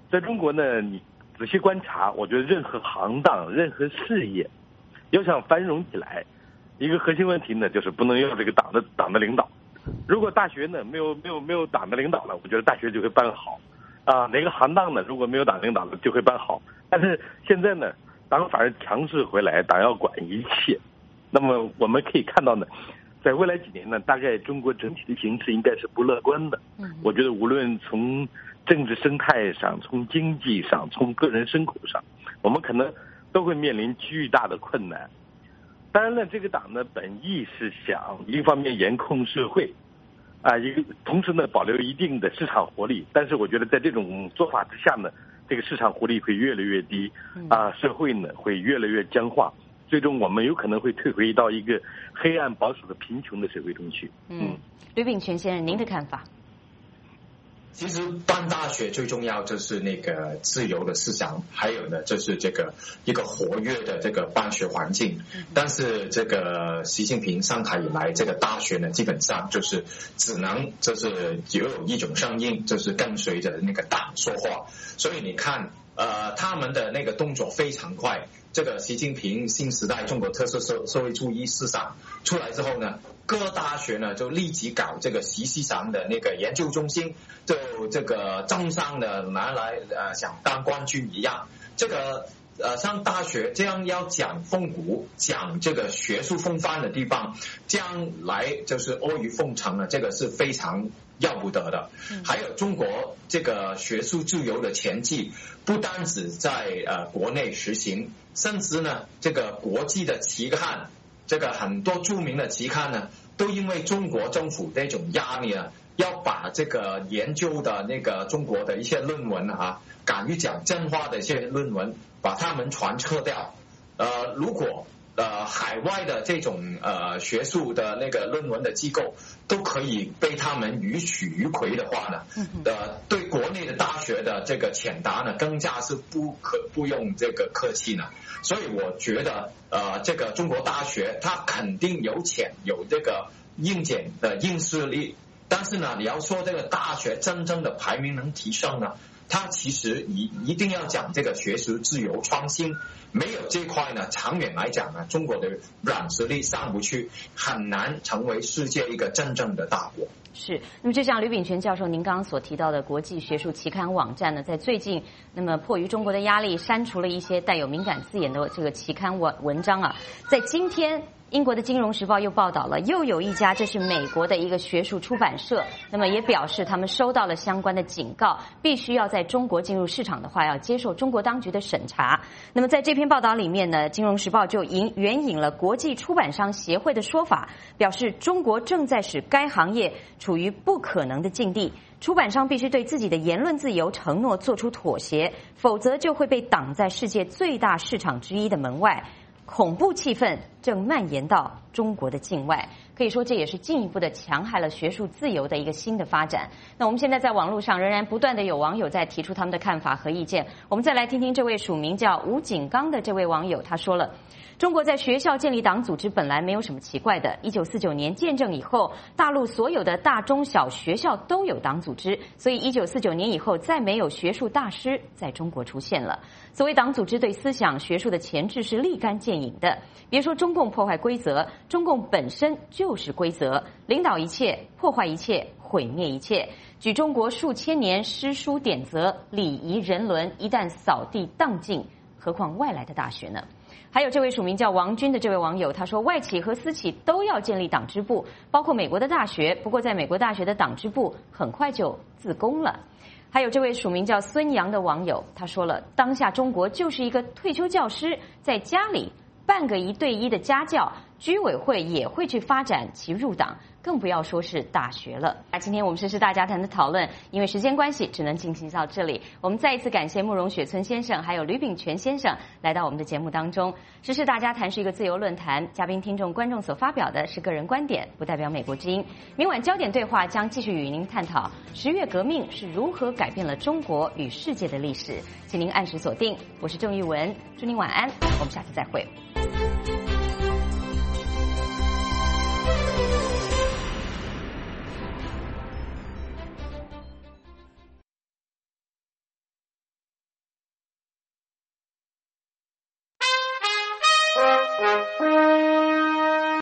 在中国呢，你仔细观察，我觉得任何行当、任何事业，要想繁荣起来，一个核心问题呢，就是不能有这个党的领导。如果大学呢没有党的领导了，我觉得大学就会办好。哪个行当呢，如果没有党领导了，就会办好。但是现在呢，党反而强势回来，党要管一切。那么我们可以看到呢，在未来几年呢，大概中国整体的形势应该是不乐观的。我觉得无论从政治生态上、从经济上、从个人生活上，我们可能都会面临巨大的困难。当然了，这个党呢本意是想一方面严控社会，同时呢保留一定的市场活力。但是我觉得在这种做法之下呢，这个市场活力会越来越低，社会呢会越来越僵化，最终我们有可能会退回到一个黑暗保守的贫穷的社会中去。 吕秉权先生，您的看法？ 其实办大学最重要就是那个自由的思想，还有呢就是这个一个活跃的这个办学环境。但是这个习近平上台以来，这个大学呢基本上就是只能就是有一种声音，就是跟随着那个党说话。所以你看他们的那个动作非常快。这个习近平新时代中国特色社会主义思想出来之后呢，各大学呢就立即搞这个习思想的那个研究中心，就这个争上的拿来想当冠军一样。这个上大学这样要讲风骨，讲这个学术风范的地方，这样来就是阿谀奉承呢，这个是非常要不得的。还有中国这个学术自由的前进，不单只在国内实行，甚至呢这个国际的期刊，这个很多著名的期刊呢，都因为中国政府这种压力呢，要把这个研究的那个中国的一些论文敢于讲真话的一些论文，把它们传撤掉。如果海外的这种学术的那个论文的机构都可以被他们予取予回的话呢，对国内的大学的这个遣答呢，更加是不用这个客气呢。所以我觉得这个中国大学它肯定有这个硬件的硬实力，但是呢，你要说这个大学真正的排名能提升呢，它其实一定要讲这个学术自由创新。没有这块呢，长远来讲呢，中国的软实力上不去，很难成为世界一个真正的大国。 是，那么就像吕秉权教授您刚刚所提到的国际学术期刊网站呢，在最近那么迫于中国的压力，删除了一些带有敏感字眼的这个期刊文章在今天英国的《金融时报》又报道了，又有一家这是美国的一个学术出版社，那么也表示他们收到了相关的警告，必须要在中国进入市场的话，要接受中国当局的审查。那么在这篇报道里面呢，《金融时报》就援引了国际出版商协会的说法，表示中国正在使该行业处于不可能的境地，出版商必须对自己的言论自由承诺做出妥协，否则就会被挡在世界最大市场之一的门外。恐怖气氛正蔓延到中国的境外，可以说这也是进一步的强害了学术自由的一个新的发展。那我们现在在网络上仍然不断的有网友在提出他们的看法和意见，我们再来听听这位署名叫吴景刚的这位网友，他说了，中国在学校建立党组织本来没有什么奇怪的，1949年建政以后，大陆所有的大中小学校都有党组织，所以1949年以后再没有学术大师在中国出现了。所谓党组织对思想学术的钳制是立竿见影的，别说中共破坏规则，中共本身就是规则，领导一切，破坏一切，毁灭一切。举中国数千年诗书典则、礼仪人伦，一旦扫地荡尽，何况外来的大学呢？还有这位署名叫王军的这位网友，他说外企和私企都要建立党支部，包括美国的大学，不过在美国大学的党支部很快就自攻了。还有这位署名叫孙杨的网友，他说了，当下中国就是一个退休教师在家里办个1对1的家教，居委会也会去发展其入党，更不要说是大学了。今天我们时事大家谈的讨论，因为时间关系只能进行到这里。我们再一次感谢慕容雪村先生还有吕秉权先生来到我们的节目当中。时事大家谈是一个自由论坛，嘉宾、听众、观众所发表的是个人观点，不代表美国之音。明晚焦点对话将继续与您探讨10月革命是如何改变了中国与世界的历史，请您按时锁定。我是郑玉文，祝您晚安，我们下次再会。